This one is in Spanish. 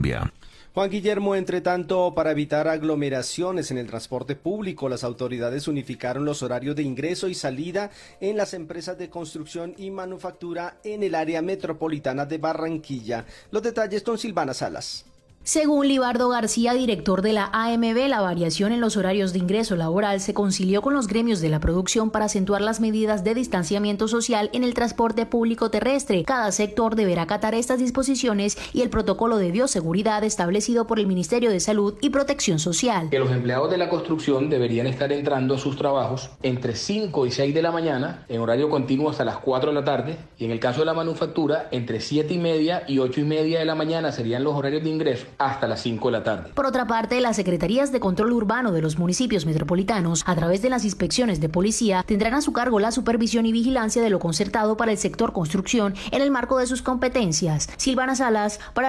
Juan Guillermo, entre tanto, para evitar aglomeraciones en el transporte público, las autoridades unificaron los horarios de ingreso y salida en las empresas de construcción y manufactura en el área metropolitana de Barranquilla. Los detalles con Silvana Salas. Según Libardo García, director de la AMB, la variación en los horarios de ingreso laboral se concilió con los gremios de la producción para acentuar las medidas de distanciamiento social en el transporte público terrestre. Cada sector deberá acatar estas disposiciones y el protocolo de bioseguridad establecido por el Ministerio de Salud y Protección Social. Que los empleados de la construcción deberían estar entrando a sus trabajos entre 5 y 6 de la mañana, en horario continuo hasta las 4 de la tarde, y en el caso de la manufactura, entre 7:30 y 8:30 de la mañana serían los horarios de ingreso, hasta las 5 de la tarde. Por otra parte, las Secretarías de Control Urbano de los municipios metropolitanos, a través de las inspecciones de policía, tendrán a su cargo la supervisión y vigilancia de lo concertado para el sector construcción en el marco de sus competencias. Silvana Salas, para